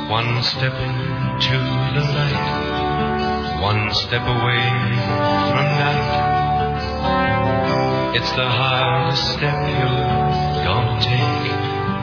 One step into the light, one step away from night. It's the hardest step you're gonna take.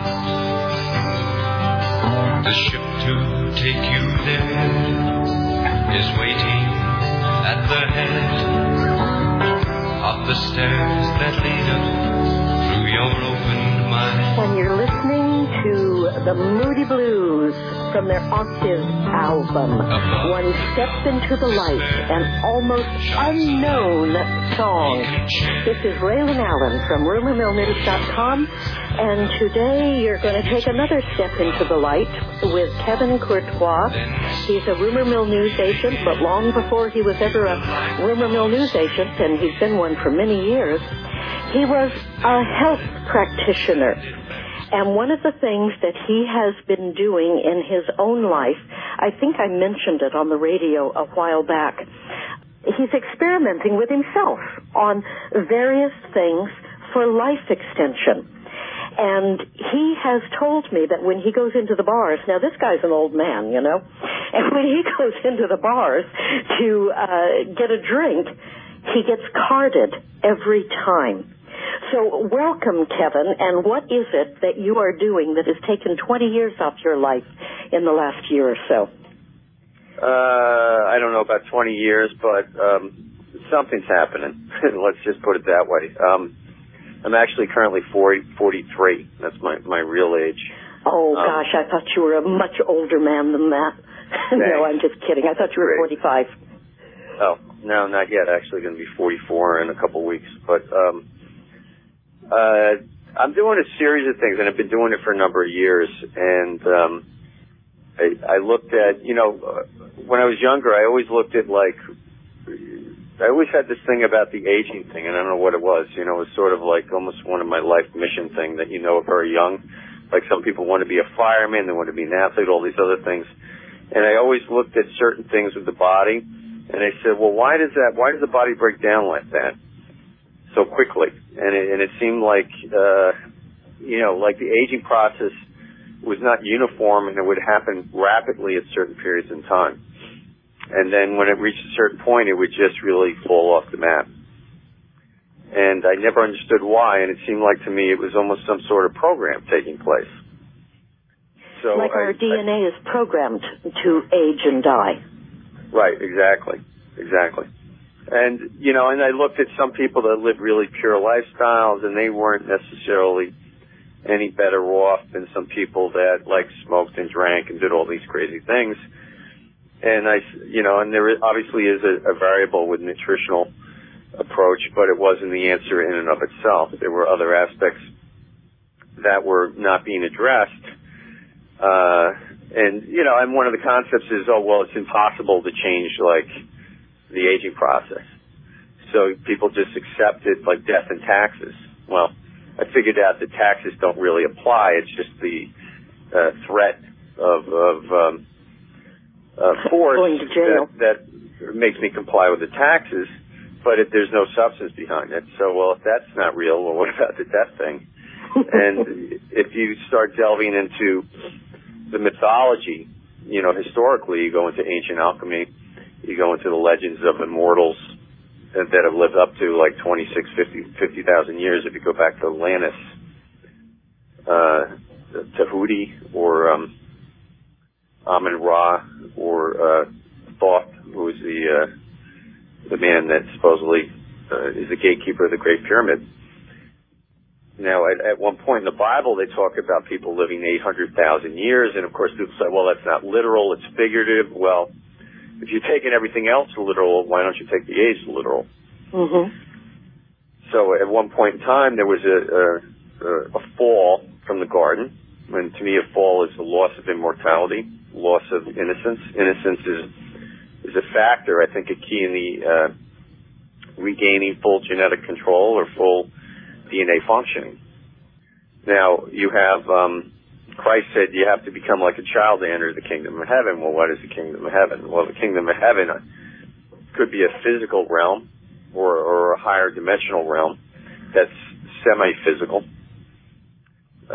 The ship to take you there is waiting at the head of the stairs that lead up through your open mind. And you're listening to the Moody Blues from their Octave album, One Step into the Light, an almost unknown song. This is Raylan Allen from RumorMillNews.com, and today you're going to take another step into the light with Kevin Courtois. He's a Rumor Mill news agent, but long before he was ever a Rumor Mill news agent, and he's been one for many years, he was a health practitioner. And one of the things that he has been doing in his own life, I think I mentioned it on the radio a while back, he's experimenting with himself on various things for life extension. And he has told me that when he goes into the bars, now this guy's an old man, you know, and when he goes into the bars to get a drink, he gets carded every time. So welcome, Kevin, and what is it that you are doing that has taken 20 years off your life in the last year or so? I don't know about 20 years, but something's happening. Let's just put it that way. I'm actually currently 43. That's my real age. Oh, gosh, I thought you were a much older man than that. No, I'm just kidding. I thought you were 45. Oh, no, not yet. Actually going to be 44 in a couple weeks. But I'm doing a series of things, and I've been doing it for a number of years. And I looked at, you know, when I was younger, I always looked at, like, I always had this thing about the aging thing, and I don't know what it was. You know, it was sort of like almost one of my life mission thing that you know very young. Like some people want to be a fireman, they want to be an athlete, all these other things. And I always looked at certain things with the body, and I said, well, why does the body break down like that so quickly? And it seemed like, you know, like the aging process was not uniform, and it would happen rapidly at certain periods in time. And then when it reached a certain point, it would just really fall off the map. And I never understood why, and it seemed like to me it was almost some sort of program taking place. So like our DNA is programmed to age and die. Right, exactly. And, you know, and I looked at some people that lived really pure lifestyles, and they weren't necessarily any better off than some people that, like, smoked and drank and did all these crazy things. And you know, and there obviously is a variable with nutritional approach, but it wasn't the answer in and of itself. There were other aspects that were not being addressed. And, you know, and one of the concepts is, oh, well, it's impossible to change, like, the aging process. So people just accept it like death and taxes. Well, I figured out that taxes don't really apply. It's just the threat of force going to jail. that makes me comply with the taxes, but there's no substance behind it. So, well, if that's not real, well, what about the death thing? And if you start delving into the mythology, you know, historically, you go into ancient alchemy, you go into the legends of immortals that have lived up to like 50,000 years. If you go back to Atlantis, Tahuti, or Amun-Ra, or Thoth, who was the man that supposedly is the gatekeeper of the Great Pyramid. Now, at one point in the Bible, they talk about people living 800,000 years, and of course people say, well, that's not literal, it's figurative. Well, if you're taking everything else literal, why don't you take the age literal? Mm-hmm. So at one point in time, there was a fall from the garden, and to me a fall is the loss of immortality, loss of innocence. Innocence is a factor, I think, a key in the regaining full genetic control or full DNA functioning. Now, you have, Christ said you have to become like a child to enter the kingdom of heaven. Well, what is the kingdom of heaven? Well, the kingdom of heaven could be a physical realm or a higher dimensional realm that's semi-physical. A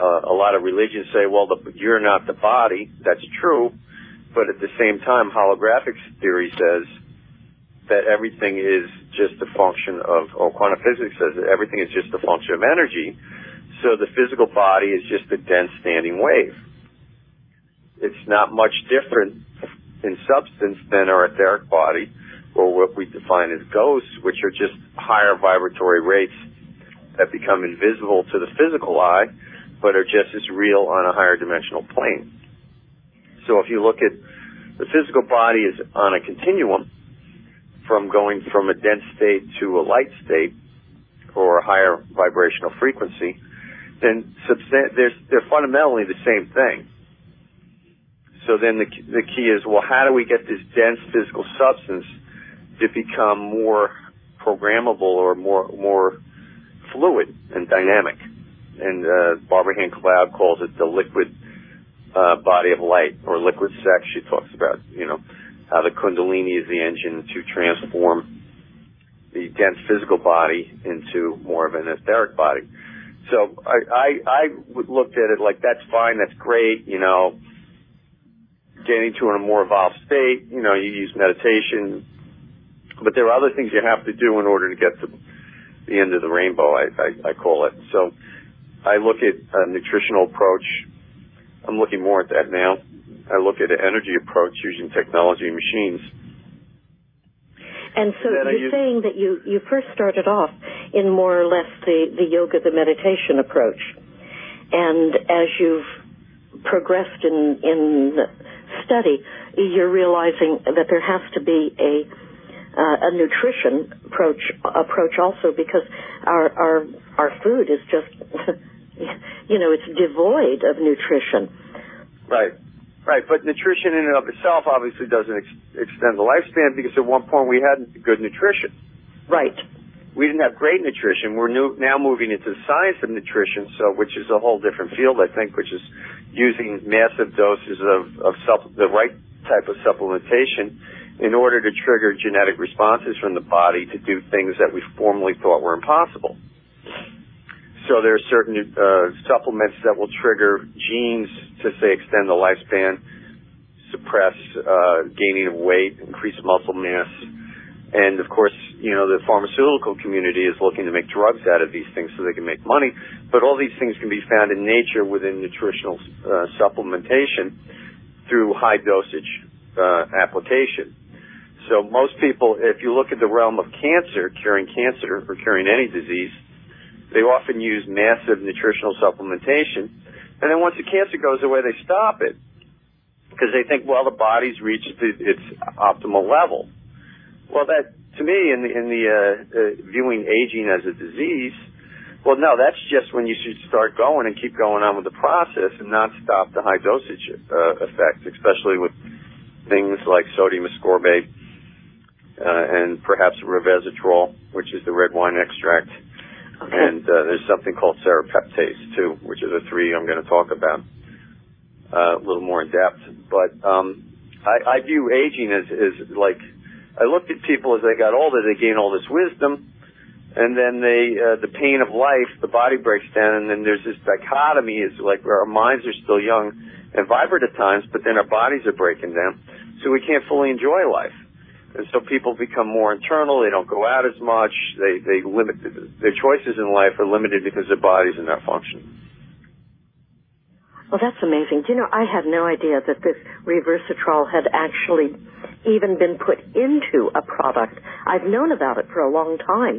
lot of religions say, well, you're not the body. That's true. But at the same time, holographic theory says that everything is just a function of, or quantum physics says that everything is just a function of energy. So the physical body is just a dense standing wave. It's not much different in substance than our etheric body, or what we define as ghosts, which are just higher vibratory rates that become invisible to the physical eye, but are just as real on a higher dimensional plane. So if you look at the physical body is on a continuum from going from a dense state to a light state or a higher vibrational frequency, then they're fundamentally the same thing. So then the key is, well, how do we get this dense physical substance to become more programmable or more fluid and dynamic? And Barbara Hand Cloud calls it the liquid body of light, or liquid sex. She talks about, how the Kundalini is the engine to transform the dense physical body into more of an etheric body. So I looked at it like, that's fine, that's great, getting to a more evolved state, you use meditation, but there are other things you have to do in order to get to the end of the rainbow, I call it. So I look at a nutritional approach. I'm looking more at that now. I look at an energy approach using technology and machines. And so you're saying that you first started off in more or less the yoga, the meditation approach. And as you've progressed in study, you're realizing that there has to be a nutrition approach also, because our food is just, it's devoid of nutrition. Right. But nutrition in and of itself obviously doesn't extend the lifespan, because at one point we had good nutrition. Right. We didn't have great nutrition. We're now moving into the science of nutrition, which is a whole different field, I think, which is using massive doses of the right type of supplementation in order to trigger genetic responses from the body to do things that we formerly thought were impossible. So there are certain supplements that will trigger genes to, say, extend the lifespan, suppress gaining of weight, increase muscle mass. And, of course, the pharmaceutical community is looking to make drugs out of these things so they can make money. But all these things can be found in nature within nutritional supplementation through high dosage application. So most people, if you look at the realm of curing cancer or curing any disease, they often use massive nutritional supplementation. And then once the cancer goes away, they stop it because they think, well, the body's reached its optimal level. Well, that, to me, in the viewing aging as a disease, well, no, that's just when you should start going and keep going on with the process and not stop the high dosage effects, especially with things like sodium ascorbate and perhaps resveratrol, which is the red wine extract. Okay. And there's something called serrapeptase, too, which are the three I'm going to talk about a little more in depth. But I view aging as like, I looked at people as they got older, they gain all this wisdom, and then the pain of life, the body breaks down, and then there's this dichotomy, is like our minds are still young and vibrant at times, but then our bodies are breaking down, so we can't fully enjoy life. And so people become more internal, they don't go out as much, they limit, their choices in life are limited because their bodies are not functioning. Well, that's amazing. Do you know, I had no idea that this resveratrol had actually even been put into a product. I've known about it for a long time.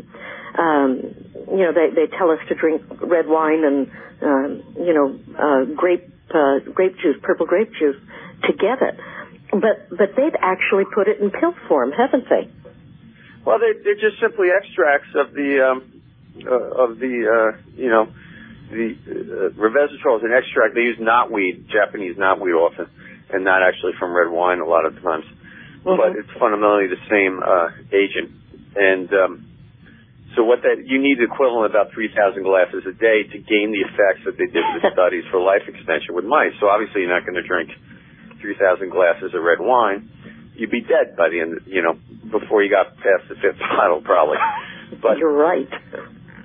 They tell us to drink red wine and, grape juice, purple grape juice to get it. But they've actually put it in pill form, haven't they? Well, they're just simply extracts of the resveratrol is an extract. They use knotweed, Japanese knotweed often, and not actually from red wine a lot of times. Mm-hmm. But it's fundamentally the same agent. And so you need the equivalent of about 3,000 glasses a day to gain the effects that they did with the studies for life extension with mice. So obviously you're not going to drink 3,000 glasses of red wine. You'd be dead by the end, before you got past the fifth bottle, probably. But you're right.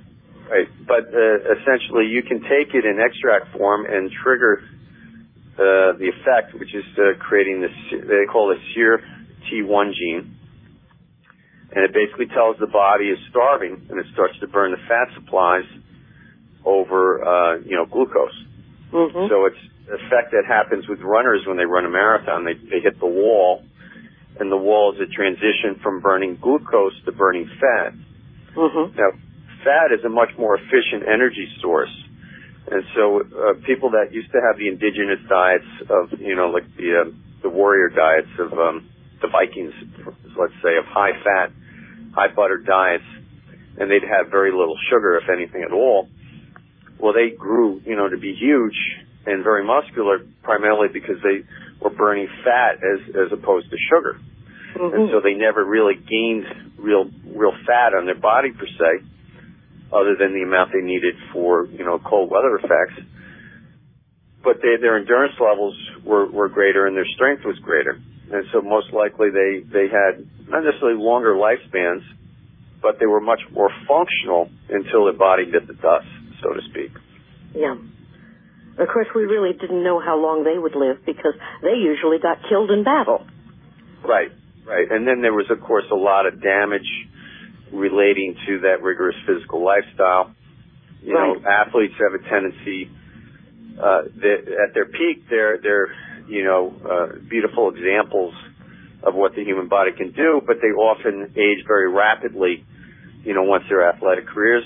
Right, but essentially you can take it in extract form and trigger the effect, which is creating this, they call it SEER-T1 gene. And it basically tells the body is starving, and it starts to burn the fat supplies over, glucose. Mm-hmm. So it's an effect that happens with runners when they run a marathon. They hit the wall, and the wall is a transition from burning glucose to burning fat. Mm-hmm. Now, fat is a much more efficient energy source. And so people that used to have the indigenous diets of, like the warrior diets of the Vikings, let's say, of high-fat, high-butter diets, and they'd have very little sugar, if anything at all. Well, they grew, to be huge and very muscular, primarily because they were burning fat as opposed to sugar. Mm-hmm. And so they never really gained real fat on their body per se, other than the amount they needed for, cold weather effects. But their endurance levels were greater and their strength was greater. And so most likely they had not necessarily longer lifespans, but they were much more functional until their body bit the dust, so to speak. Yeah. Of course, we really didn't know how long they would live because they usually got killed in battle. Right. And then there was, of course, a lot of damage relating to that rigorous physical lifestyle. Athletes have a tendency, at their peak, they're beautiful examples of what the human body can do, but they often age very rapidly, once their athletic careers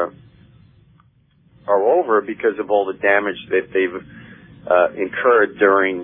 are over because of all the damage that they've incurred during,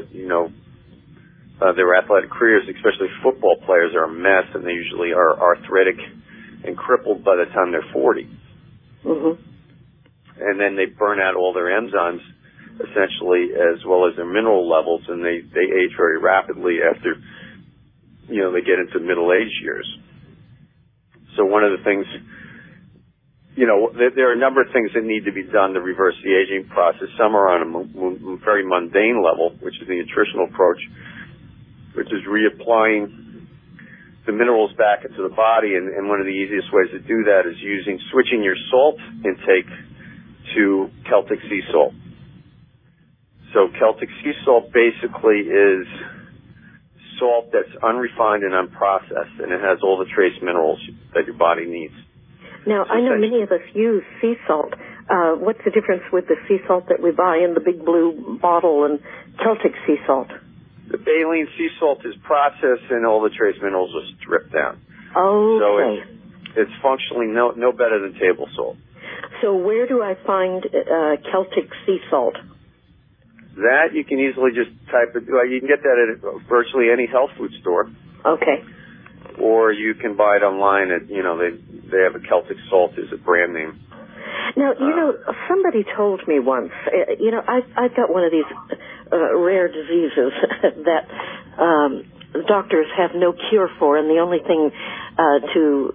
their athletic careers. Especially football players are a mess, and they usually are arthritic and crippled by the time they're 40. Mm-hmm. And then they burn out all their enzymes, essentially, as well as their mineral levels, and they age very rapidly after, they get into middle-age years. So one of the things, there are a number of things that need to be done to reverse the aging process. Some are on a very mundane level, which is the nutritional approach, which is reapplying the minerals back into the body, and one of the easiest ways to do that is switching your salt intake to Celtic sea salt. So Celtic sea salt basically is salt that's unrefined and unprocessed, and it has all the trace minerals that your body needs. Now, I know many of us use sea salt. What's the difference with the sea salt that we buy in the big blue bottle and Celtic sea salt? The baleen sea salt is processed, and all the trace minerals are stripped down. Okay. So it's functionally no better than table salt. So where do I find Celtic sea salt? That you can easily just type it. You can get that at virtually any health food store. Okay. Or you can buy it online at, they have a Celtic salt as a brand name. Now, somebody told me once, I've got one of these rare diseases that doctors have no cure for, and the only thing to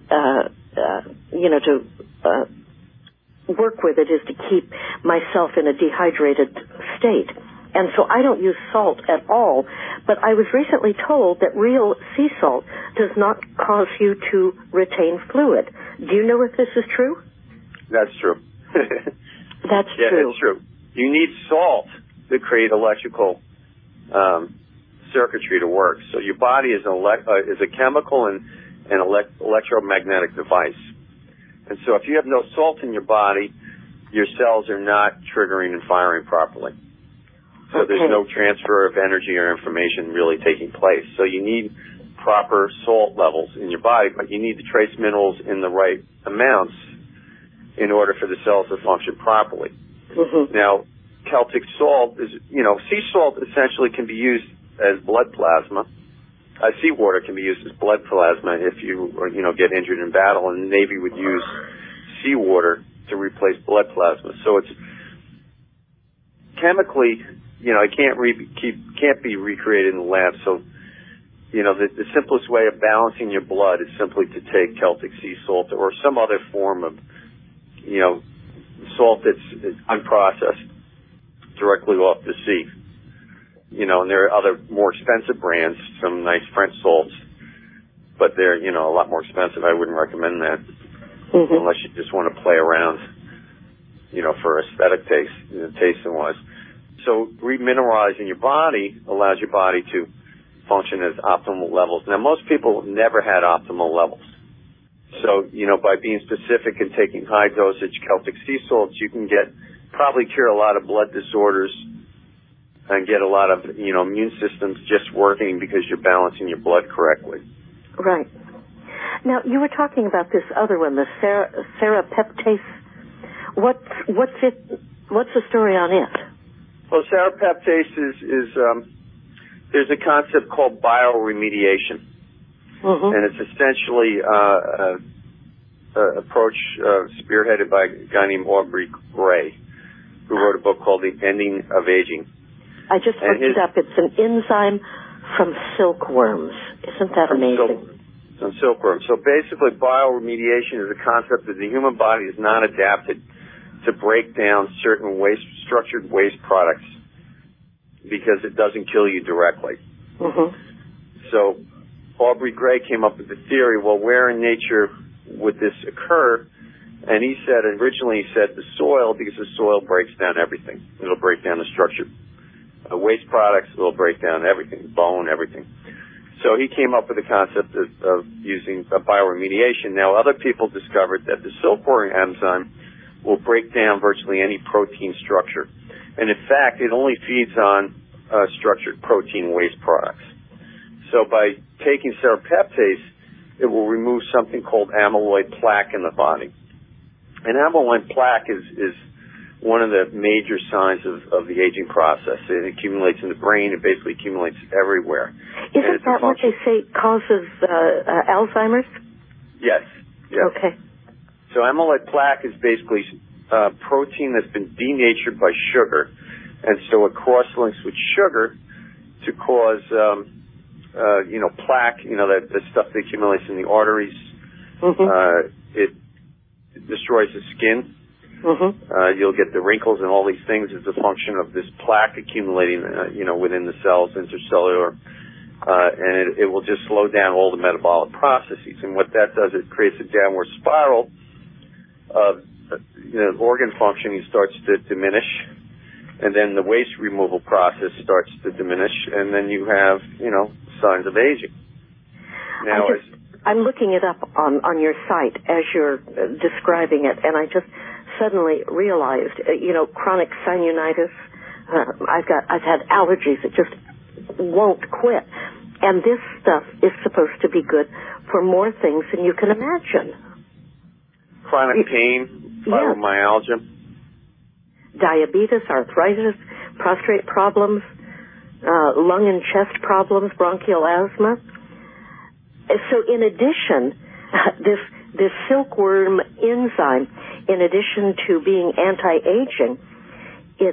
work with it is to keep myself in a dehydrated state. And so I don't use salt at all. But I was recently told that real sea salt does not cause you to retain fluid. Do you know if this is true? That's true. That's true. Yeah, that's true. You need salt to create electrical circuitry to work. So your body is a chemical and electromagnetic device. And so if you have no salt in your body, your cells are not triggering and firing properly. So there's no transfer of energy or information really taking place. So you need proper salt levels in your body, but you need the trace minerals in the right amounts in order for the cells to function properly. Mm-hmm. Now, Celtic salt is, sea salt essentially can be used as blood plasma. Seawater can be used as blood plasma if you get injured in battle, and the Navy would use seawater to replace blood plasma. So it's chemically, it can't be recreated in the lab. So, the simplest way of balancing your blood is simply to take Celtic sea salt or some other form of, salt that's unprocessed directly off the sea. And there are other more expensive brands, some nice French salts, but they're, a lot more expensive. I wouldn't recommend that. unless you just want to play around, for aesthetic taste and wise. So remineralizing your body allows your body to function as optimal levels. Now, most people never had optimal levels. So, by being specific and taking high dosage Celtic sea salts, you can probably cure a lot of blood disorders and get a lot of, immune systems just working because you're balancing your blood correctly. Right. Now, you were talking about this other one, the serrapeptase. What's the story on it? Well, serrapeptase is there's a concept called bioremediation. Mm-hmm. And it's essentially an approach spearheaded by a guy named Aubrey Gray, who wrote a book called The Ending of Aging. I just looked it up. It's an enzyme from silkworms. Isn't that amazing? From silkworms. So basically, bioremediation is a concept that the human body is not adapted to break down certain structured waste products because it doesn't kill you directly. Mm-hmm. So Aubrey Gray came up with the theory, well, where in nature would this occur? And originally he said the soil, because the soil breaks down everything. It'll break down the structured waste products, it'll break down everything, bone, everything. So he came up with the concept of using bioremediation. Now, other people discovered that the silkworm enzyme will break down virtually any protein structure. And in fact, it only feeds on structured protein waste products. So by taking serrapeptase, it will remove something called amyloid plaque in the body. And amyloid plaque is one of the major signs of the aging process. It accumulates in the brain. It basically accumulates everywhere. Isn't that what they say causes Alzheimer's? Yes. Okay. So amyloid plaque is basically protein that's been denatured by sugar. And so it cross-links with sugar to cause, plaque, the stuff that accumulates in the arteries. Mm-hmm. It destroys the skin. Mm-hmm. You'll get the wrinkles and all these things as a function of this plaque accumulating, within the cells, intercellular, and it will just slow down all the metabolic processes. And what that does, it creates a downward spiral of, organ functioning starts to diminish, and then the waste removal process starts to diminish, and then you have, signs of aging. Now, I'm looking it up on your site as you're describing it, and I just suddenly realized, chronic sinusitis. I've had allergies that just won't quit, and this stuff is supposed to be good for more things than you can imagine. Chronic pain, fibromyalgia, diabetes, arthritis, prostate problems, lung and chest problems, bronchial asthma. So in addition, this silkworm enzyme, in addition to being anti-aging, it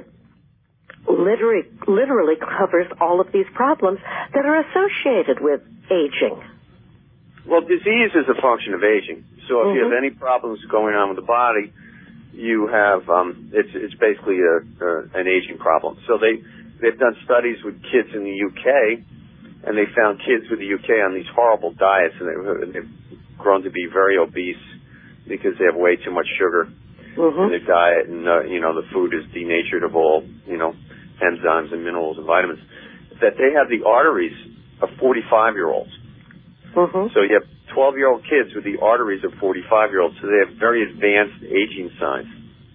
literally covers all of these problems that are associated with aging. Well, disease is a function of aging. So if you have any problems going on with the body, you have it's basically an aging problem. So they've done studies with kids in the UK, and they found kids with the UK on these horrible diets, and they've grown to be very obese because they have way too much sugar in their diet, and the food is denatured of all enzymes and minerals and vitamins. That they have the arteries of 45-year-olds. So you have 12-year-old kids with the arteries of 45-year-olds, so they have very advanced aging signs.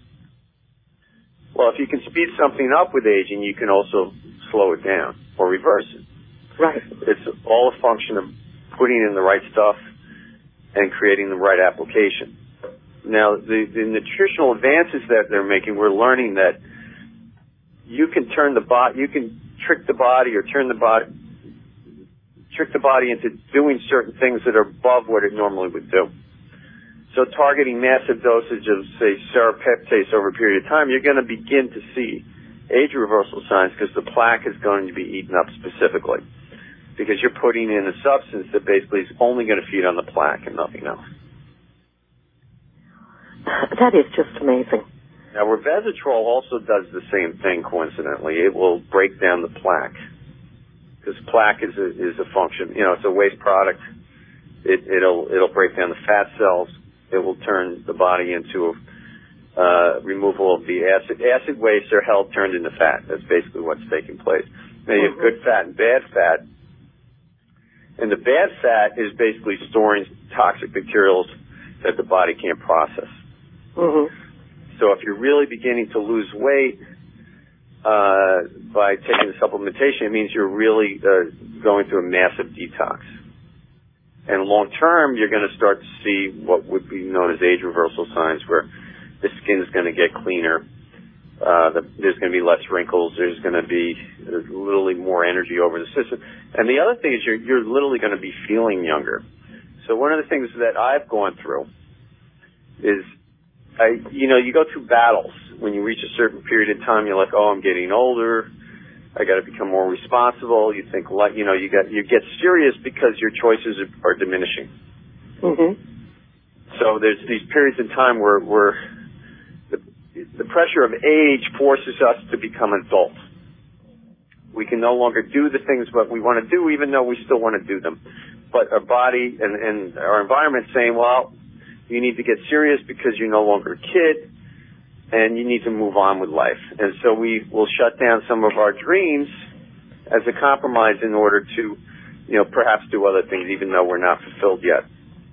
Well, if you can speed something up with aging, you can also slow it down or reverse it. Right. It's all a function of putting in the right stuff and creating the right application. Now, the nutritional advances that they're making, we're learning that you can trick the body into doing certain things that are above what it normally would do. So targeting massive dosage of, say, serrapeptase over a period of time, you're going to begin to see age reversal signs because the plaque is going to be eaten up specifically, because you're putting in a substance that basically is only going to feed on the plaque and nothing else. That is just amazing. Now, resveratrol also does the same thing, coincidentally. It will break down the plaque, because plaque is a function. It's a waste product. It'll break down the fat cells, it will turn the body into removal of the acid. Acid wastes are held turned into fat. That's basically what's taking place. Now you have good fat and bad fat. And the bad fat is basically storing toxic materials that the body can't process. Mm-hmm. So if you're really beginning to lose weight by taking the supplementation, it means you're really going through a massive detox. And long term, you're going to start to see what would be known as age reversal signs, where the skin's going to get cleaner. There's going to be less wrinkles. There's going to be literally more energy over the system. And the other thing is you're literally going to be feeling younger. So one of the things that I've gone through is, you go through battles. When you reach a certain period of time, you're like, oh, I'm getting older. I got to become more responsible. You think, you get serious because your choices are diminishing. Mm-hmm. So there's these periods in time where the pressure of age forces us to become adults. We can no longer do the things that we want to do, even though we still want to do them. But our body and our environment saying, well, you need to get serious because you're no longer a kid, and you need to move on with life. And so we will shut down some of our dreams as a compromise in order to, perhaps do other things, even though we're not fulfilled yet.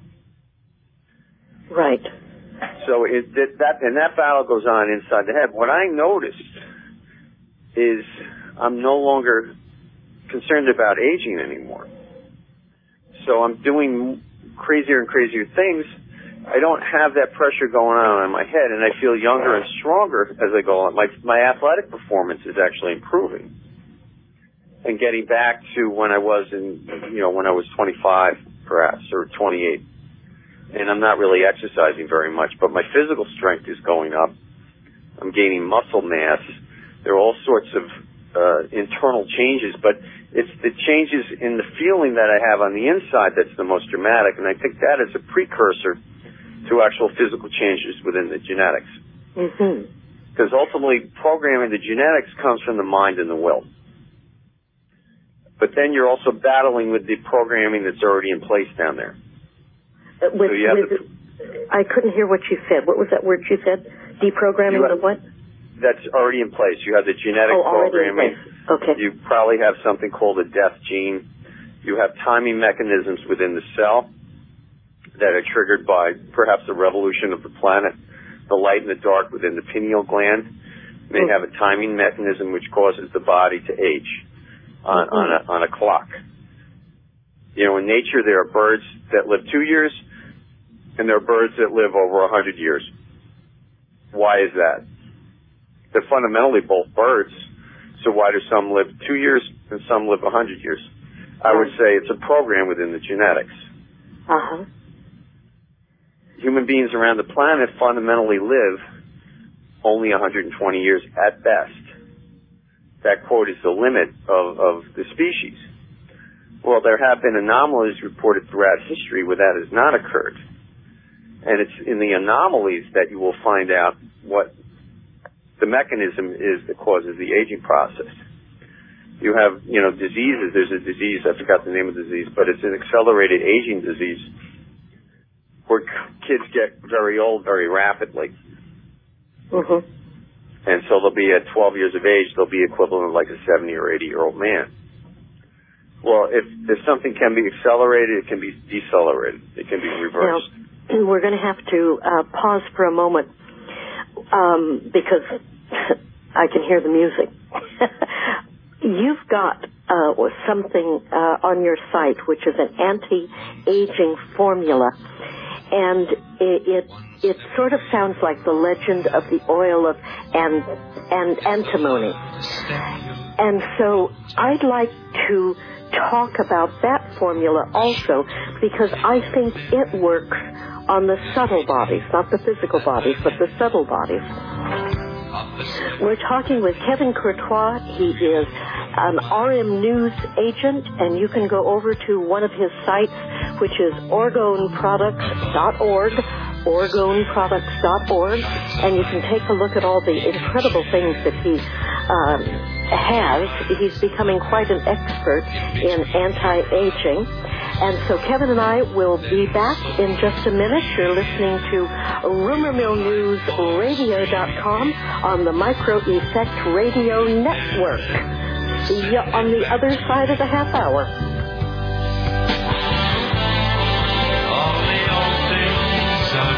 Right. So that battle goes on inside the head. What I noticed is I'm no longer concerned about aging anymore. So I'm doing crazier and crazier things. I don't have that pressure going on in my head, and I feel younger and stronger as I go on. My athletic performance is actually improving and getting back to when I was when I was 25, perhaps, or 28. And I'm not really exercising very much, but my physical strength is going up. I'm gaining muscle mass. There are all sorts of internal changes, but it's the changes in the feeling that I have on the inside that's the most dramatic, and I think that is a precursor to actual physical changes within the genetics. Mm-hmm. Because ultimately, programming the genetics comes from the mind and the will. But then you're also battling with the programming that's already in place down there. I couldn't hear what you said. What was that word you said? Deprogramming the what? That's already in place. You have the genetic programming. Okay. You probably have something called a death gene. You have timing mechanisms within the cell that are triggered by perhaps the revolution of the planet. The light and the dark within the pineal gland may have a timing mechanism which causes the body to age on a clock. In nature, there are birds that live 2 years, and there are birds that live over 100 years. Why is that? They're fundamentally both birds, so why do some live 2 years and some live 100 years? I would say it's a program within the genetics. Uh-huh. Human beings around the planet fundamentally live only 120 years at best. That quote is the limit of the species. Well, there have been anomalies reported throughout history where that has not occurred. And it's in the anomalies that you will find out what the mechanism is that causes the aging process. You have, diseases. There's a disease, I forgot the name of the disease, but it's an accelerated aging disease where kids get very old very rapidly. Mm-hmm. And so they'll be at 12 years of age, they'll be equivalent of like a 70 or 80-year-old man. Well, if something can be accelerated, it can be decelerated. It can be reversed. Now, we're going to have to pause for a moment because I can hear the music. You've got something on your site which is an anti-aging formula, and it sort of sounds like the legend of the oil of antimony. And so I'd like to talk about that formula also, because I think it works on the subtle bodies, not the physical bodies, but the subtle bodies. We're talking with Kevin Courtois. He is an RM News agent, and you can go over to one of his sites, which is orgoneproducts.org, orgoneproducts.org, and you can take a look at all the incredible things that he has. He's becoming quite an expert in anti-aging. And so Kevin and I will be back in just a minute. You're listening to RumorMillNewsRadio.com on the Micro Effect Radio Network. See you on the other side of the half hour. All the old things are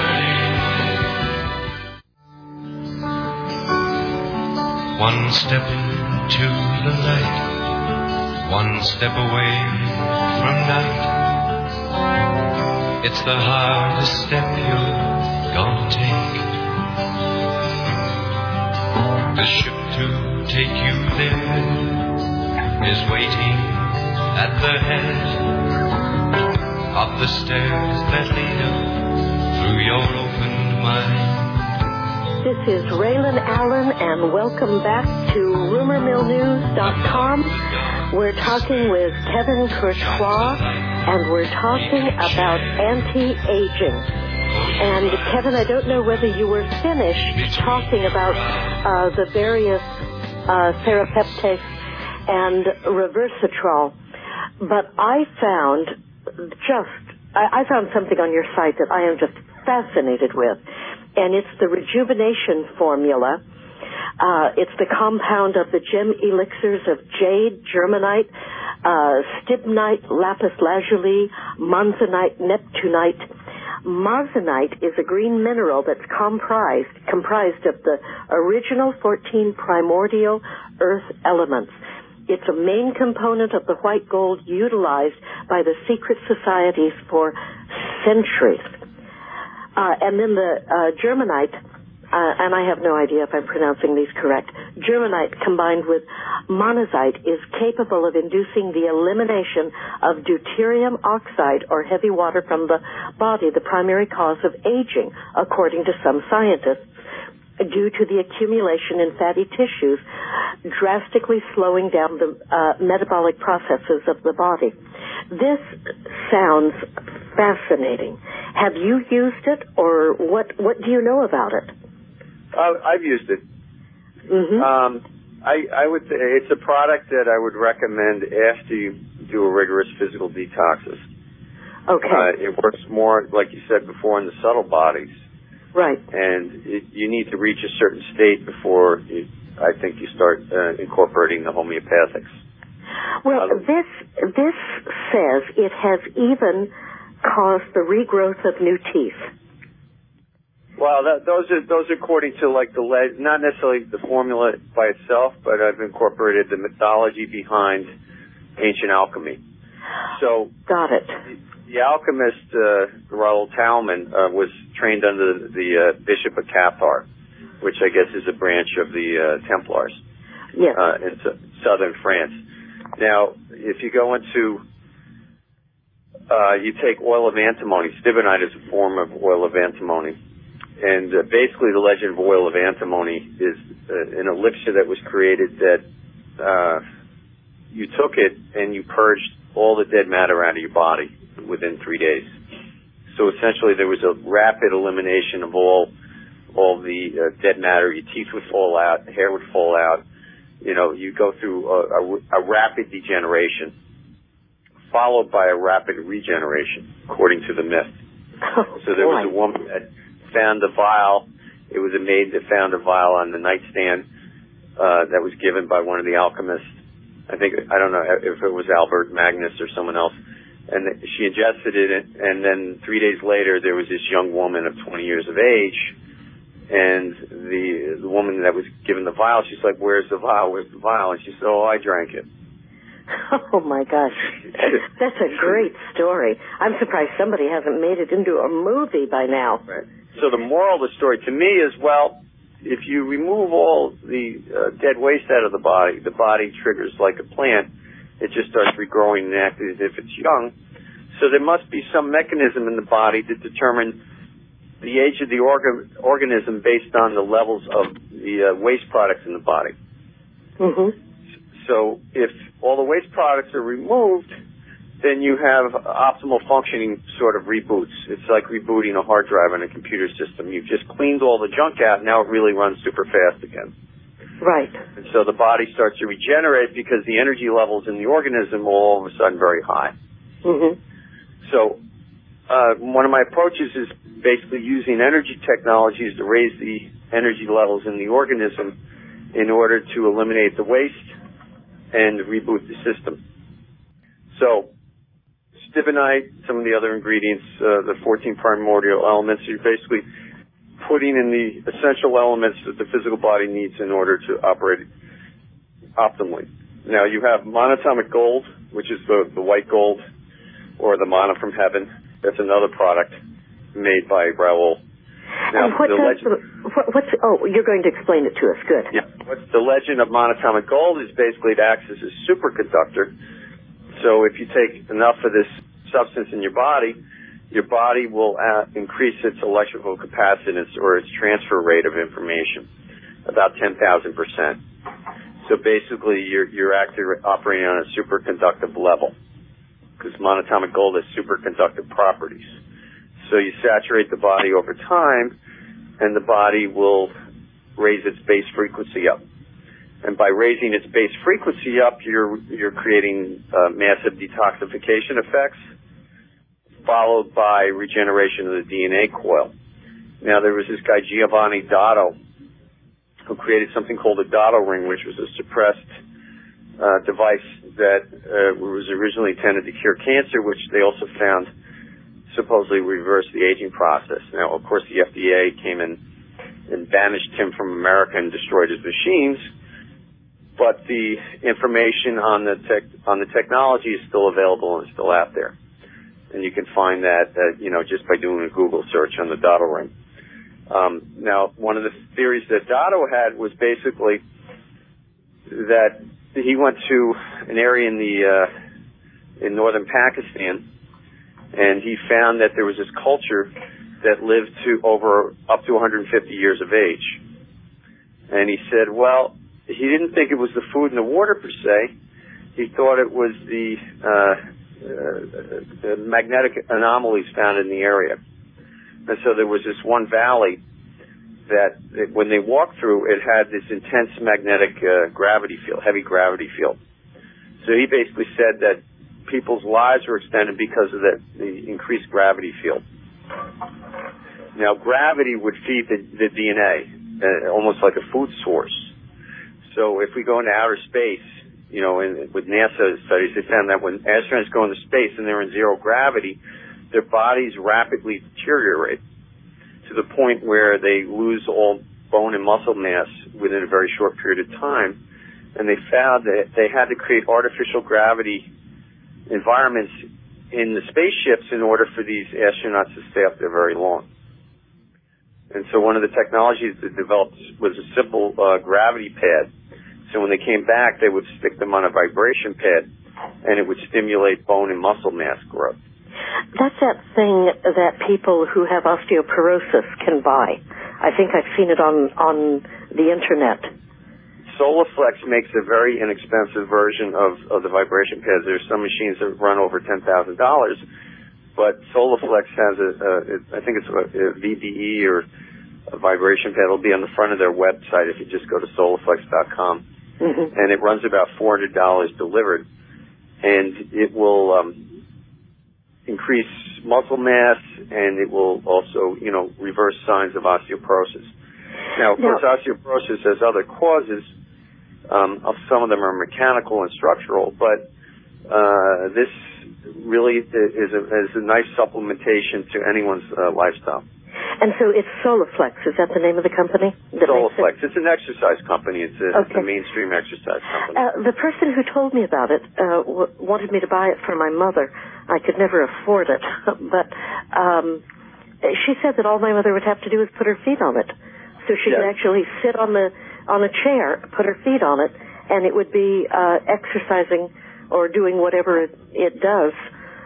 returning. One step into the light, one step away from night. It's the hardest step you're gonna take. The ship to take you there is waiting at the head of the stairs that lead up through your opened mind. This is Raylan Allen, and welcome back to RumorMillNews.com. We're talking with Kevin Courtois, and we're talking about anti-aging. And Kevin, I don't know whether you were finished talking about the various Therapeptics and Reversitrol, but I found something on your site that I am just fascinated with, and it's the rejuvenation formula. It's the compound of the gem elixirs of jade, germanite, stibnite, lapis lazuli, monzonite, neptunite. Monzonite is a green mineral that's comprised of the original 14 primordial earth elements. It's a main component of the white gold utilized by the secret societies for centuries. And then the germanite, and I have no idea if I'm pronouncing these correct, germanite combined with monazite is capable of inducing the elimination of deuterium oxide or heavy water from the body, the primary cause of aging, according to some scientists, due to the accumulation in fatty tissues, drastically slowing down the metabolic processes of the body. This sounds fascinating. Have you used it, or what do you know about it? I've used it. Mm-hmm. I would say it's a product that I would recommend after you do a rigorous physical detoxes. Okay. It works more, like you said before, in the subtle bodies. Right. And you need to reach a certain state before I think you start incorporating the homeopathics. Well, this says it has even caused the regrowth of new teeth. Well, those are according to not necessarily the formula by itself, but I've incorporated the mythology behind ancient alchemy. So, got it. The alchemist Raoul Talman was trained under the Bishop of Cathar, which I guess is a branch of the Templars. Yes. In southern France. Now, if you go into you take oil of antimony. Stibnite is a form of oil of antimony. And basically the legend of oil of antimony is an elixir that was created that you took it and you purged all the dead matter out of your body within 3 days. So essentially there was a rapid elimination of all the dead matter. Your teeth would fall out, hair would fall out. You know, you go through a rapid degeneration, followed by a rapid regeneration, according to the myth. So there was a woman that found a vial. It was a maid that found a vial on the nightstand that was given by one of the alchemists. I don't know if it was Albert Magnus or someone else. And she ingested it, and then 3 days later there was this young woman of 20 years of age. And the woman that was given the vial, she's like, "Where's the vial? Where's the vial?" And she said, "Oh, I drank it." Oh, my gosh. That's a great story. I'm surprised somebody hasn't made it into a movie by now. Right. So the moral of the story to me is, well, if you remove all the dead waste out of the body triggers like a plant. It just starts regrowing and acting as if it's young. So there must be some mechanism in the body to determine the age of the organism based on the levels of the waste products in the body. Mm-hmm. So if all the waste products are removed, then you have optimal functioning sort of reboots. It's like rebooting a hard drive on a computer system. You've just cleaned all the junk out, now it really runs super fast again. Right. And so the body starts to regenerate because the energy levels in the organism are all of a sudden very high. Mm-hmm. So one of my approaches is basically using energy technologies to raise the energy levels in the organism in order to eliminate the waste and reboot the system. So stibnite, some of the other ingredients, the 14 primordial elements, you're basically putting in the essential elements that the physical body needs in order to operate optimally. Now, you have monatomic gold, which is the white gold, or the manna from heaven. That's another product made by Raoul. Now, you're going to explain it to us. Good. Yeah. What's the legend of monatomic gold is basically it acts as a superconductor. So if you take enough of this substance in your body will increase its electrical capacitance or its transfer rate of information about 10,000%. So basically, you're actually operating on a superconductive level because monatomic gold has superconductive properties. So you saturate the body over time, and the body will raise its base frequency up. And by raising its base frequency up, you're creating massive detoxification effects, followed by regeneration of the DNA coil. Now, there was this guy, Giovanni Dotto, who created something called a Dotto ring, which was a suppressed device that was originally intended to cure cancer, which they also found supposedly reversed the aging process. Now, of course, the FDA came in and banished him from America and destroyed his machines, but the information on the technology is still available and still out there. And you can find that, just by doing a Google search on the Dotto ring. Now, one of the theories that Dotto had was basically that he went to an area in northern Pakistan, and he found that there was this culture that lived up to 150 years of age. And he said, well, he didn't think it was the food and the water per se. He thought it was the magnetic anomalies found in the area. And so there was this one valley that when they walked through, it had this intense magnetic gravity field, heavy gravity field. So he basically said that people's lives were extended because of the increased gravity field. Now, gravity would feed the DNA, almost like a food source. So if we go into outer space, with NASA studies, they found that when astronauts go into space and they're in zero gravity, their bodies rapidly deteriorate to the point where they lose all bone and muscle mass within a very short period of time. And they found that they had to create artificial gravity environments in the spaceships in order for these astronauts to stay up there very long. And so one of the technologies that developed was a simple gravity pad. So when they came back, they would stick them on a vibration pad, and it would stimulate bone and muscle mass growth. That's that thing that people who have osteoporosis can buy. I think I've seen it on the Internet. Solaflex makes a very inexpensive version of the vibration pads. There's some machines that run over $10,000, but Solaflex has I think it's a VBE or a vibration pad. It'll be on the front of their website if you just go to solaflex.com. Mm-hmm. And it runs about $400 delivered, and it will increase muscle mass, and it will also, reverse signs of osteoporosis. Now, of course, osteoporosis has other causes. Some of them are mechanical and structural, but this really is a nice supplementation to anyone's lifestyle. And so it's Solaflex. Is that the name of the company? Solaflex. It's an exercise company. It's a mainstream exercise company. The person who told me about it wanted me to buy it for my mother. I could never afford it, but she said that all my mother would have to do is put her feet on it. So she could actually sit on a chair, put her feet on it, and it would be exercising or doing whatever it does.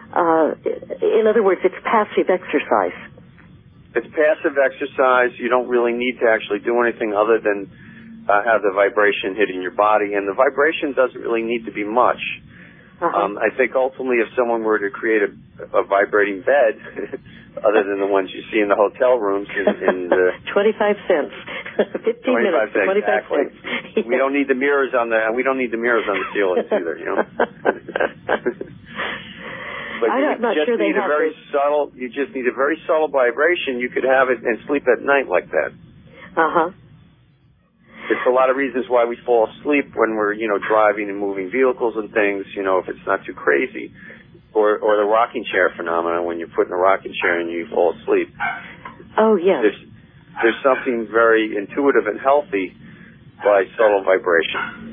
In other words, it's passive exercise. It's passive exercise. You don't really need to actually do anything other than have the vibration hitting your body, and the vibration doesn't really need to be much. Uh-huh. I think ultimately if someone were to create a vibrating bed, other than the ones you see in the hotel rooms in the 25 cents. 15 minutes, 25 exactly. cents. Yeah. We don't need the mirrors on the ceilings either, But I'm not sure they have this. You just need a very subtle vibration. You could have it and sleep at night like that. Uh-huh. It's a lot of reasons why we fall asleep when we're, driving and moving vehicles and things, if it's not too crazy. Or the rocking chair phenomenon, when you're put in a rocking chair and you fall asleep. Oh, yes. There's something very intuitive and healthy by subtle vibration.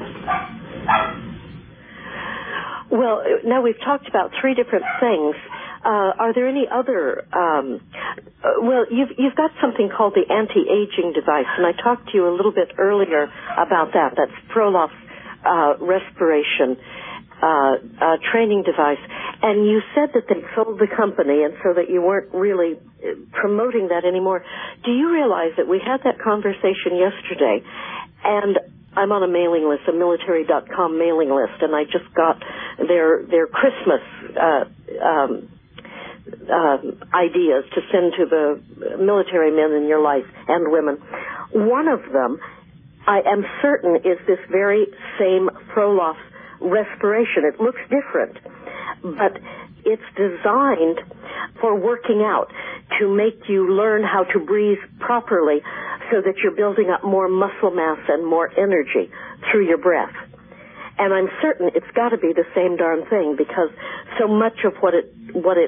Well, now we've talked about 3 different things. Are there any other, you've got something called the anti-aging device, and I talked to you a little bit earlier about that. That's Frolof's respiration training device. And you said that they sold the company, and so that you weren't really promoting that anymore. Do you realize that we had that conversation yesterday, and I'm on a mailing list, a military.com mailing list, and I just got their Christmas ideas to send to the military men in your life and women. One of them, I am certain, is this very same Frolof respiration. It looks different, but it's designed for working out, to make you learn how to breathe properly so that you're building up more muscle mass and more energy through your breath. And I'm certain it's got to be the same darn thing, because so much of what it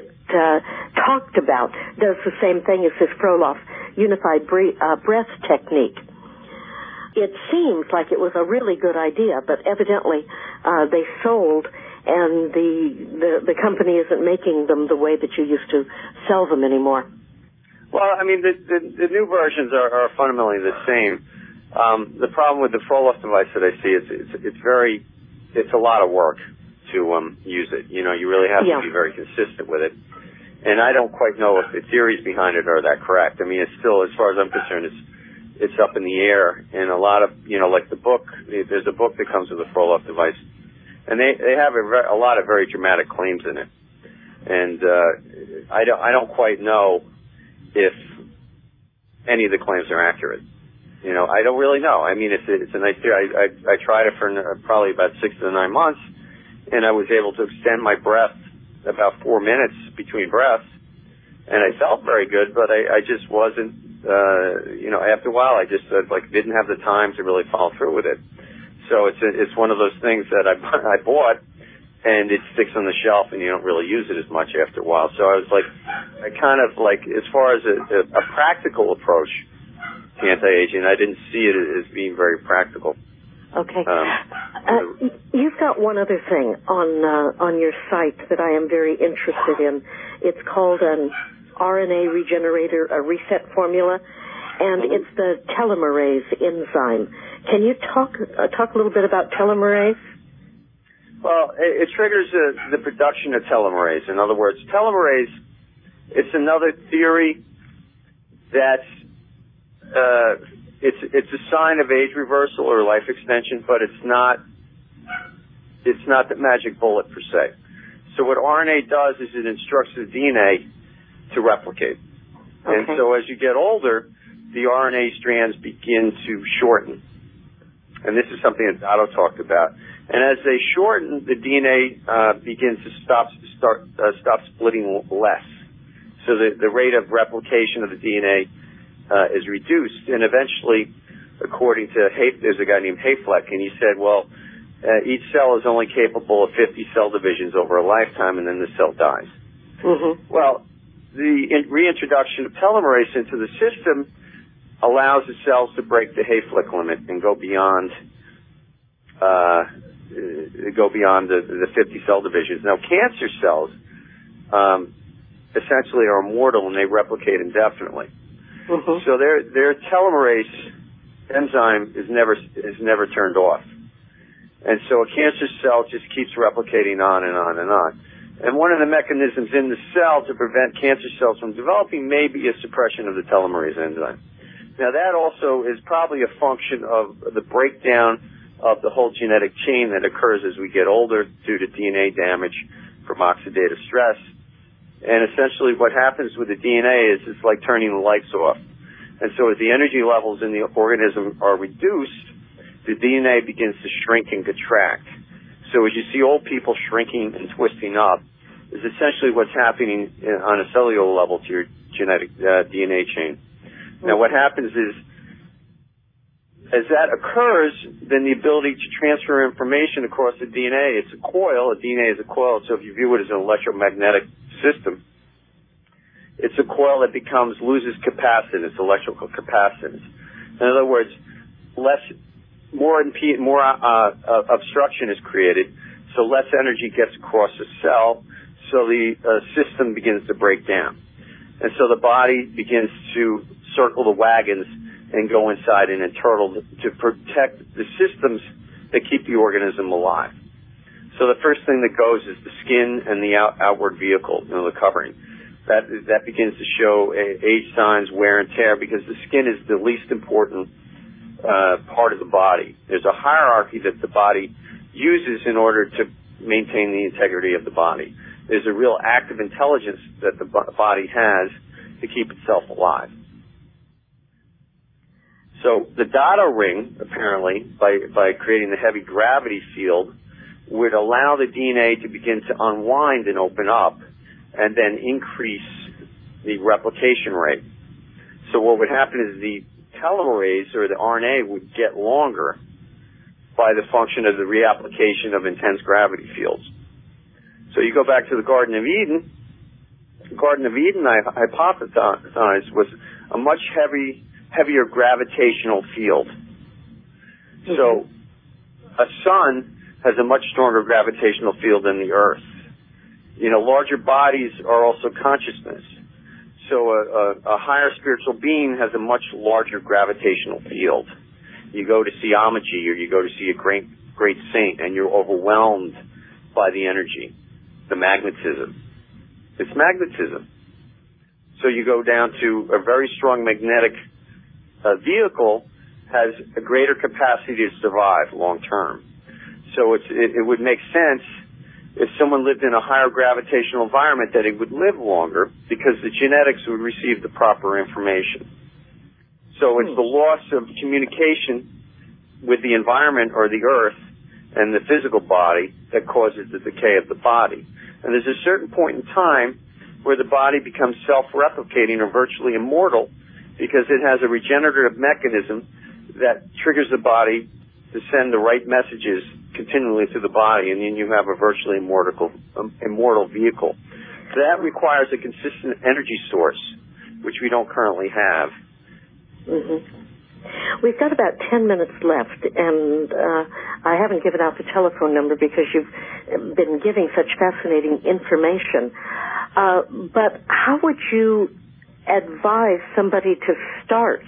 talked about does the same thing as this Frolof unified breath technique. It seems like it was a really good idea, but evidently they sold, and the company isn't making them the way that you used to sell them anymore. Well, I mean, the new versions are fundamentally the same. The problem with the Frolof device that I see is it's a lot of work to use it. You really have to be very consistent with it. And I don't quite know if the theories behind it are that correct. I mean, it's still, as far as I'm concerned, it's up in the air. And a lot of, like the book, there's a book that comes with the Frolof device, and they have a lot of very dramatic claims in it. And I don't quite know if any of the claims are accurate. I don't really know. I mean, it's a nice theory. I tried it for probably about 6 to 9 months, and I was able to extend my breath about 4 minutes between breaths, and I felt very good, but I just wasn't, after a while I just didn't have the time to really follow through with it. So it's one of those things that I bought, and it sticks on the shelf, and you don't really use it as much after a while. So I was as far as a practical approach to anti-aging, I didn't see it as being very practical. Okay. You've got one other thing on your site that I am very interested in. It's called an RNA regenerator, a reset formula, and it's the telomerase enzyme. Can you talk a little bit about telomerase? Well, it triggers the production of telomerase. In other words, telomerase, it's another theory that's it's a sign of age reversal or life extension, but it's not the magic bullet per se. So what RNA does is it instructs the DNA to replicate. Okay. And so as you get older, the RNA strands begin to shorten. And this is something that Otto talked about. And as they shorten, the DNA begins to stop splitting less. So the rate of replication of the DNA is reduced. And eventually, according to there's a guy named Hayfleck, and he said, well, each cell is only capable of 50 cell divisions over a lifetime, and then the cell dies. Mm-hmm. Well, the reintroduction of telomerase into the system allows the cells to break the Hayflick limit and go beyond the 50 cell divisions. Now, cancer cells essentially are immortal and they replicate indefinitely. Mm-hmm. So their telomerase enzyme is never turned off, and so a cancer cell just keeps replicating on and on and on. And one of the mechanisms in the cell to prevent cancer cells from developing may be a suppression of the telomerase enzyme. Now, that also is probably a function of the breakdown of the whole genetic chain that occurs as we get older due to DNA damage from oxidative stress. And essentially what happens with the DNA is it's like turning the lights off. And so as the energy levels in the organism are reduced, the DNA begins to shrink and contract. So as you see old people shrinking and twisting up, is essentially what's happening on a cellular level to your genetic DNA chain. Now, what happens is, as that occurs, then the ability to transfer information across the DNA, it's a coil. A DNA is a coil, so if you view it as an electromagnetic system, it's a coil that loses capacitance, electrical capacitance. In other words, more obstruction is created, so less energy gets across the cell, so the system begins to break down. And so the body begins to circle the wagons and go inside an internal to protect the systems that keep the organism alive. So the first thing that goes is the skin and the outward vehicle, the covering. That begins to show age signs, wear and tear, because the skin is the least important part of the body. There's a hierarchy that the body uses in order to maintain the integrity of the body. There's a real active intelligence that the body has to keep itself alive. So the data ring, apparently, by creating the heavy gravity field, would allow the DNA to begin to unwind and open up and then increase the replication rate. So what would happen is the telomerase, or the RNA, would get longer by the function of the reapplication of intense gravity fields. So you go back to the Garden of Eden. The Garden of Eden, I hypothesized, was a much heavier gravitational field. Mm-hmm. So a sun has a much stronger gravitational field than the Earth. Larger bodies are also consciousness. So a higher spiritual being has a much larger gravitational field. You go to see Amaji, or you go to see a great saint, and you're overwhelmed by the energy, the magnetism. It's magnetism. So you go down to a very strong magnetic vehicle has a greater capacity to survive long term. So it would make sense if someone lived in a higher gravitational environment that it would live longer, because the genetics would receive the proper information. So it's the loss of communication with the environment or the earth and the physical body that causes the decay of the body. And there's a certain point in time where the body becomes self-replicating or virtually immortal, because it has a regenerative mechanism that triggers the body to send the right messages continually to the body, and then you have a virtually immortal vehicle. So that requires a consistent energy source, which we don't currently have. Mm-hmm. We've got about 10 minutes left, and I haven't given out the telephone number because you've been giving such fascinating information. But how would you advise somebody to start?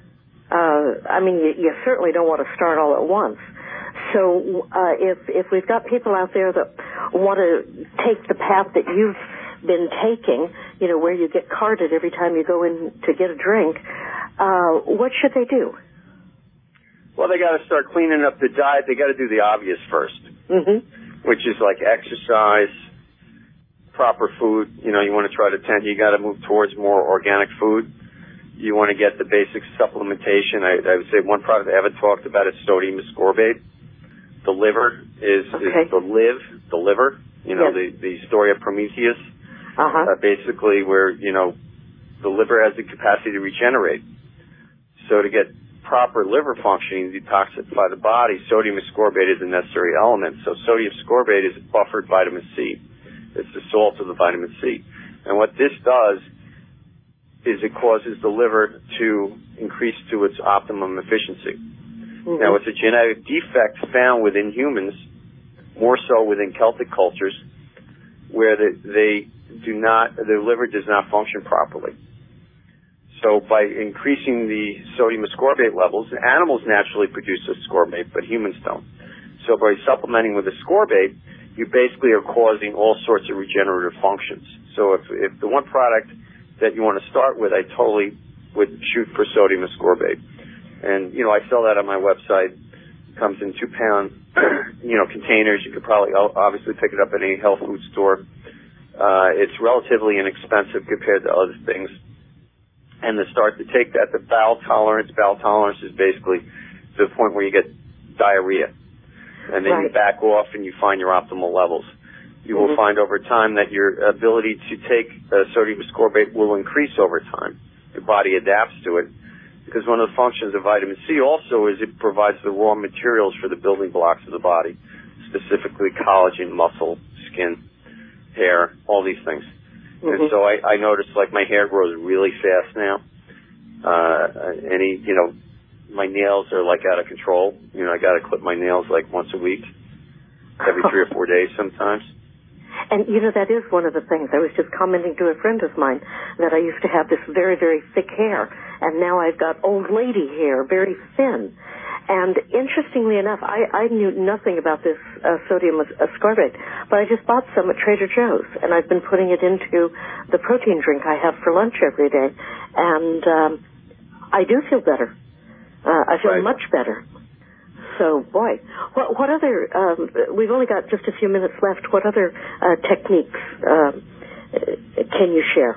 You certainly don't want to start all at once. So if we've got people out there that want to take the path that you've been taking, where you get carded every time you go in to get a drink, what should they do? Well, they got to start cleaning up the diet. They got to do the obvious first, which is like exercise, proper food. You want to try to you got to move towards more organic food. You want to get the basic supplementation. I would say one product I haven't talked about is sodium ascorbate. The liver is the liver. The story of Prometheus. Basically, where the liver has the capacity to regenerate. So to get proper liver functioning, detoxify the body, sodium ascorbate is a necessary element. So sodium ascorbate is buffered vitamin C. It's the salt of the vitamin C. And what this does is it causes the liver to increase to its optimum efficiency. Mm-hmm. Now, it's a genetic defect found within humans, more so within Celtic cultures, where the liver does not function properly. So by increasing the sodium ascorbate levels, animals naturally produce ascorbate, but humans don't. So by supplementing with ascorbate, you basically are causing all sorts of regenerative functions. So if the one product that you want to start with, I totally would shoot for sodium ascorbate. And, I sell that on my website. It comes in 2-pound, containers. You could probably obviously pick it up at any health food store. It's relatively inexpensive compared to other things. And to start to take that, the bowel tolerance is basically to the point where you get diarrhea. And then you back off and you find your optimal levels. you will find over time that your ability to take sodium ascorbate will increase over time. Your body adapts to it, because one of the functions of vitamin C also is it provides the raw materials for the building blocks of the body, specifically collagen, muscle, skin, hair, all these things. And so I noticed, like, my hair grows really fast now. My nails are, like, out of control. You know, I got to clip my nails, like, once a week, every 3 or 4 days sometimes. And, you know, that is one of the things. I was just commenting to a friend of mine that I used to have this very, very thick hair, and now I've got old lady hair, very thin. And interestingly enough, I knew nothing about this sodium ascorbate, but I just bought some at Trader Joe's, and I've been putting it into the protein drink I have for lunch every day, and I do feel better. I feel much better. So, boy, what other, we've only got just a few minutes left. What other techniques can you share?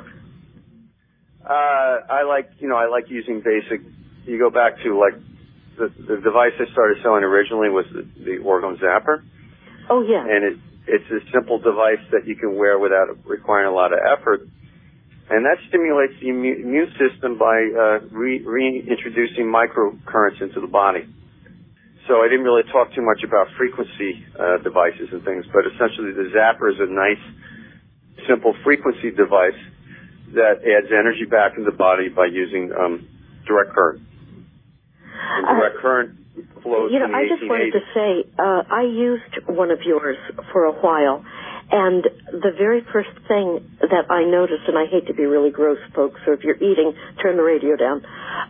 I like using basic, you go back to, like, the device I started selling originally was the Orgone Zapper. Oh, yeah. And it's a simple device that you can wear without requiring a lot of effort. And that stimulates the immune system by reintroducing microcurrents into the body. So I didn't really talk too much about frequency devices and things, but essentially the Zapper is a nice, simple frequency device that adds energy back in the body by using direct current. And direct current flows from the 1880s. I just wanted to say, I used one of yours for a while, and the very first thing that I noticed, and I hate to be really gross, folks, so if you're eating, turn the radio down,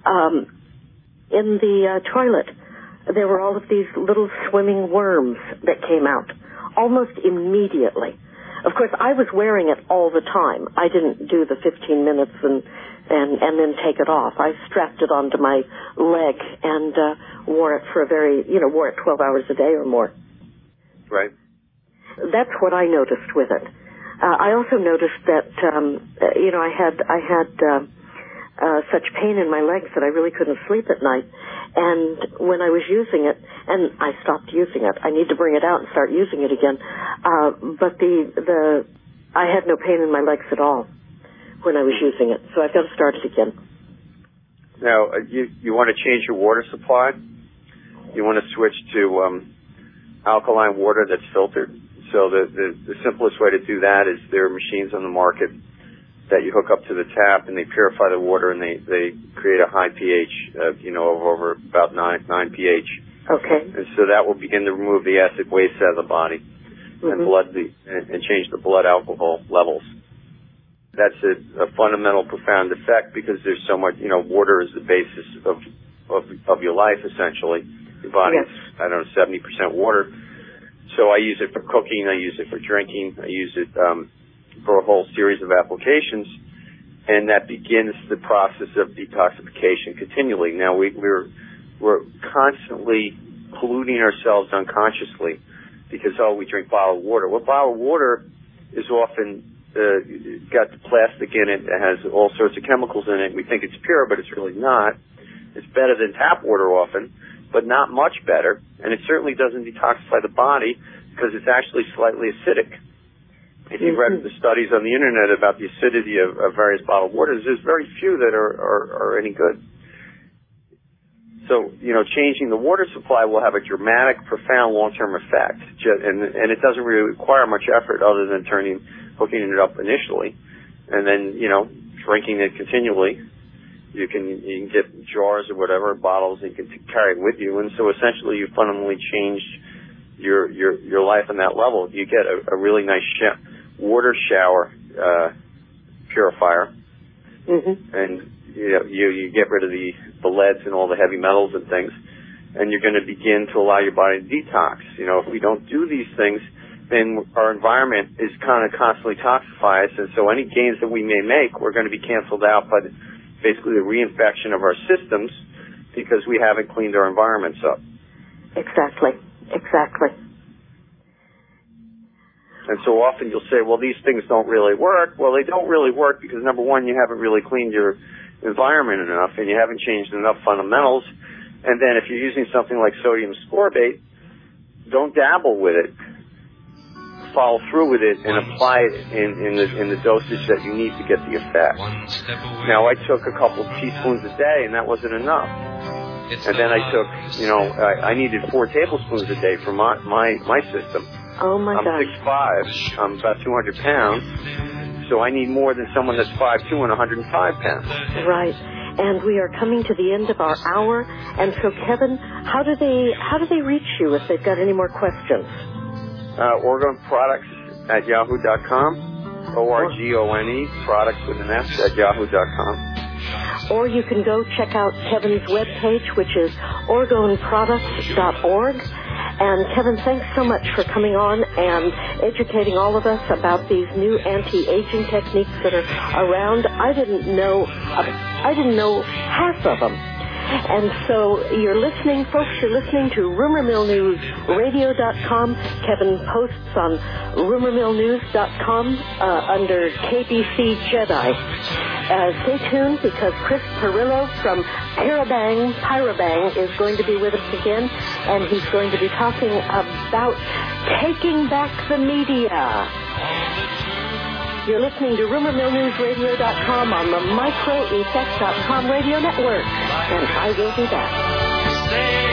in the toilet, there were all of these little swimming worms that came out almost immediately. Of course, I was wearing it all the time. I didn't do the 15 minutes and then take it off. I strapped it onto my leg and wore it for wore it 12 hours a day or more. Right. That's what I noticed with it. I also noticed that, I had such pain in my legs that I really couldn't sleep at night. And when I was using it, and I stopped using it, I need to bring it out and start using it again. But I had no pain in my legs at all when I was using it, so I've got to start it again. Now, you want to change your water supply? You want to switch to alkaline water that's filtered? So the simplest way to do that is there are machines on the market that you hook up to the tap, and they purify the water, and they create a high pH, over about 9 pH. Okay. And so that will begin to remove the acid waste out of the body and change the blood alcohol levels. That's a fundamental, profound effect because there's so much, water is the basis of your life, essentially. Your body is, 70% water. So I use it for cooking, I use it for drinking, I use it for a whole series of applications, and that begins the process of detoxification continually. Now we're constantly polluting ourselves unconsciously because we drink bottled water. Well, bottled water is often got the plastic in it. It has all sorts of chemicals in it. We think it's pure, but it's really not. It's better than tap water often, but not much better. And it certainly doesn't detoxify the body because it's actually slightly acidic. If you've read the studies on the internet about the acidity of various bottled waters, there's very few that are any good. So, changing the water supply will have a dramatic, profound long-term effect. And it doesn't really require much effort other than hooking it up initially. And then, drinking it continually. You can get jars or whatever, bottles, and you can carry it with you. And so essentially you fundamentally change your life on that level. You get a really nice water shower purifier. And you get rid of the leads and all the heavy metals and things, and you're going to begin to allow your body to detox. If we don't do these things, then our environment is kind of constantly toxified, and so any gains that we may make, we're going to be canceled out by basically the reinfection of our systems because we haven't cleaned our environments up. Exactly. And so often you'll say, well, these things don't really work. Well, they don't really work because, number one, you haven't really cleaned your environment enough and you haven't changed enough fundamentals. And then if you're using something like sodium ascorbate, don't dabble with it. follow through with it and apply it in the dosage that you need to get the effect. Now, I took a couple teaspoons a day, and that wasn't enough. And then I took, I needed 4 tablespoons a day for my system. Oh, my I'm gosh. 6'5". I'm about 200 pounds. So I need more than someone that's 5'2" and 105 pounds. Right. And we are coming to the end of our hour. And so, Kevin, how do they reach you if they've got any more questions? OrgoneProducts@yahoo.com. ORGONE, products with an S at yahoo.com. Or you can go check out Kevin's webpage, which is orgoneproducts.org. And Kevin, thanks so much for coming on and educating all of us about these new anti-aging techniques that are around. I didn't know half of them. And so you're listening, folks, you're listening to RumorMillNewsRadio.com. Kevin posts on RumorMillNews.com under KBC Jedi. Stay tuned because Chris Pirillo from Pyrabang is going to be with us again, and he's going to be talking about taking back the media. You're listening to RumorMillNewsRadio.com on the MicroEffect.com radio network, and I will be back.